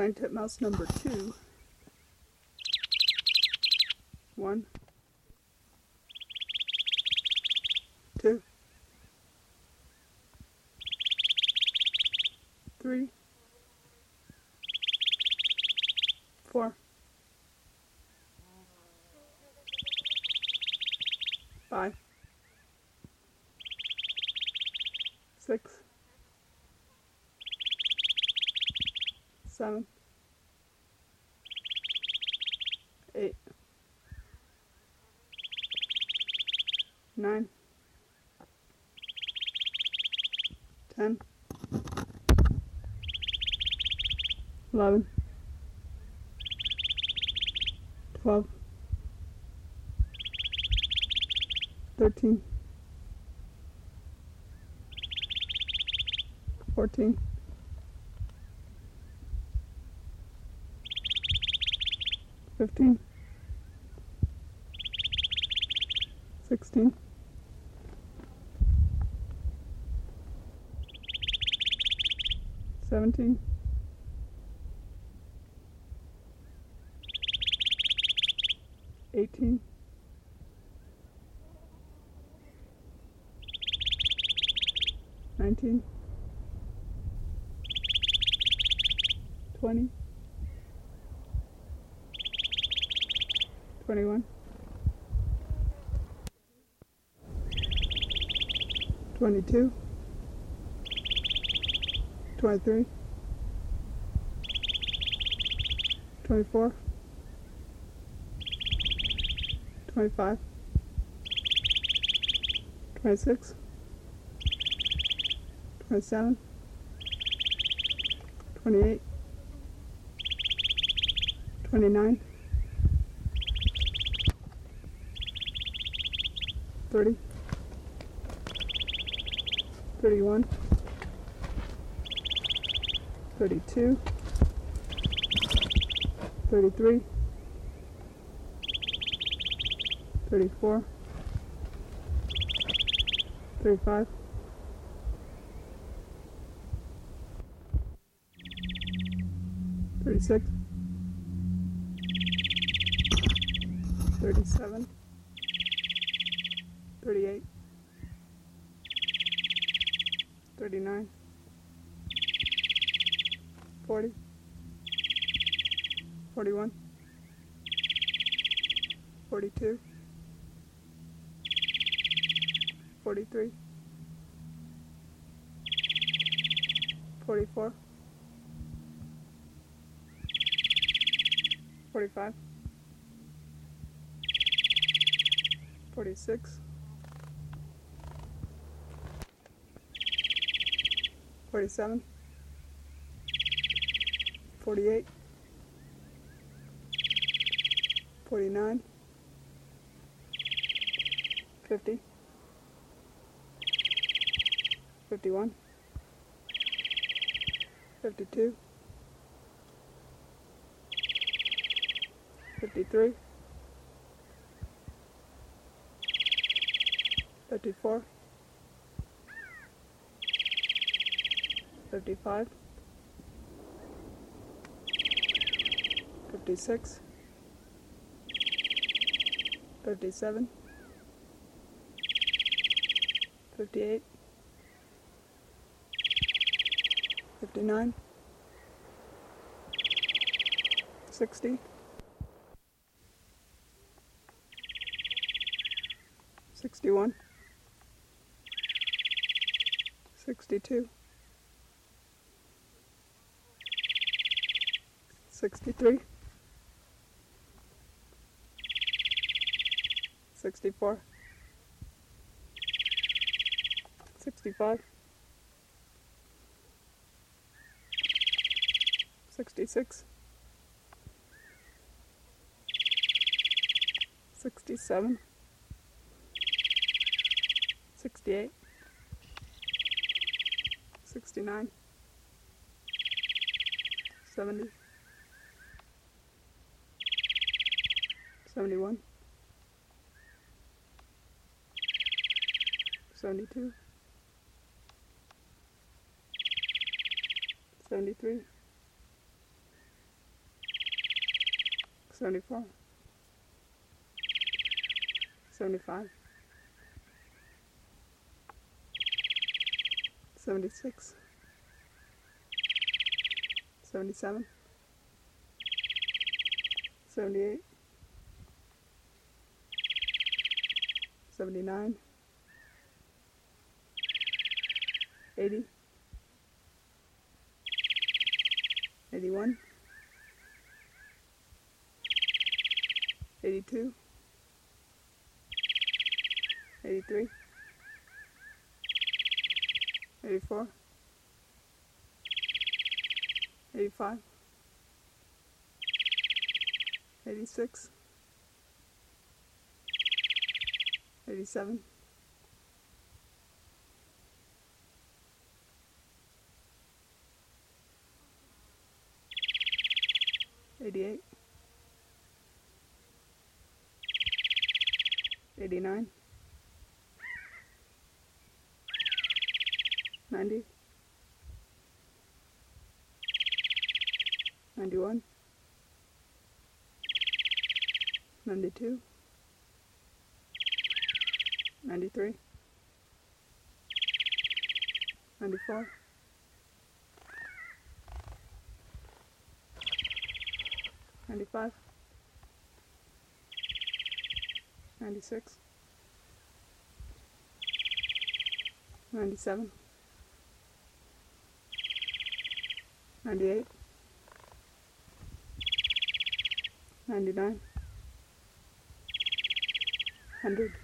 Pine titmouse number 2. 1, 2, 3, 4, 5, 6, 7, 8, 9, 10, 11, 12, 13, 14, 15, 16, 17, 18, 19, 20, 21, 22, 23, 24, 25, 26, 27, 28, 29, 30, 31, 32, 33, 34, 35, 36, 37, 38, 39, 40, 41, 42, 43, 44, 45, 46, 47, 48, 49, 50, 51, 52, 53, 54, 55, 56, 57, 58, 59, 60, 61, 62, 63, 64, 65, 66, 67, 68, 69, 70, 71, 72, 73, 74, 75, 76, 77, 78, 79, 80, 81, 82, 83, 84, 85, 86, 87, 88, 89, 90, 91, 92, 93, 94, 95, 96, 97, 98, 99, 100.